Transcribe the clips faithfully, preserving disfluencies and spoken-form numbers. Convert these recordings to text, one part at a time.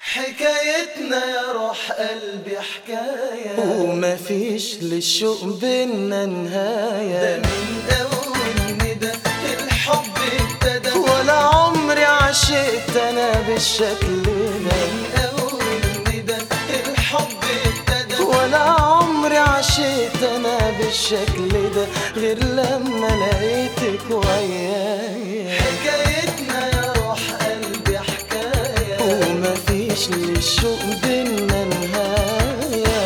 حكايتنا يا روح قلبي حكاية، وما فيش للشوق بينا نهاية. ده من أول ندى الحب ابتدى، ولا عمري عشقت أنا بالشكل ده. من أول ندى الحب ابتدى، ولا عمري عشقت أنا بالشكل ده غير لما لقيتك ويايا. حكايتنا يا روح قلبي حكاية، وما فيش للشوق بينا نهاية.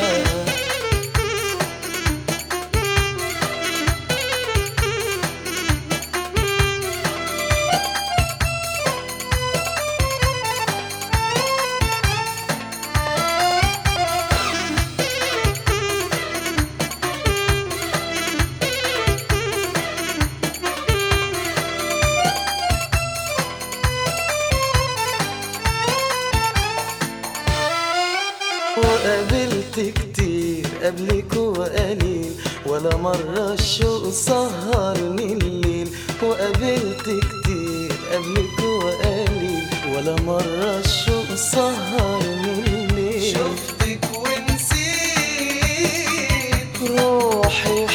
وقابلت كتير قبلك وقليل، ولا مرة الشوق سهرني الليل. وقابلت كتير قبلك وقليل، ولا مرة الشوق سهرني الليل. شفتك ونسيت روحي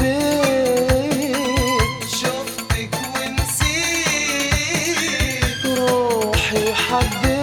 حبيت، شفتك ونسيت روحي حبيت.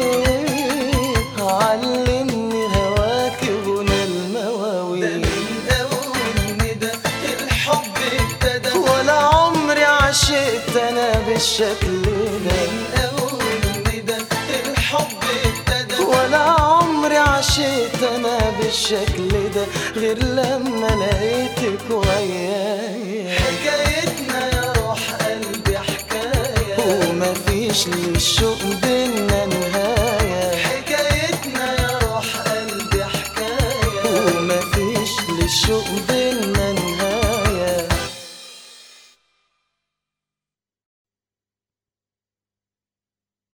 علمني هواك غنى ده المواويل. من أول ندى الحب ابتدى، ولا عمري عشقت أنا بالشكل ده. من أول ندى الحب ابتدى، ولا عمري عشقت أنا بالشكل ده غير لما لقيتك ويايا. حكايتنا يا روح قلبي حكاية، وما فيش للشوق بينا نهاية. حكايتنا يا روح قلبي حكاية، وما فيش للشوق بينا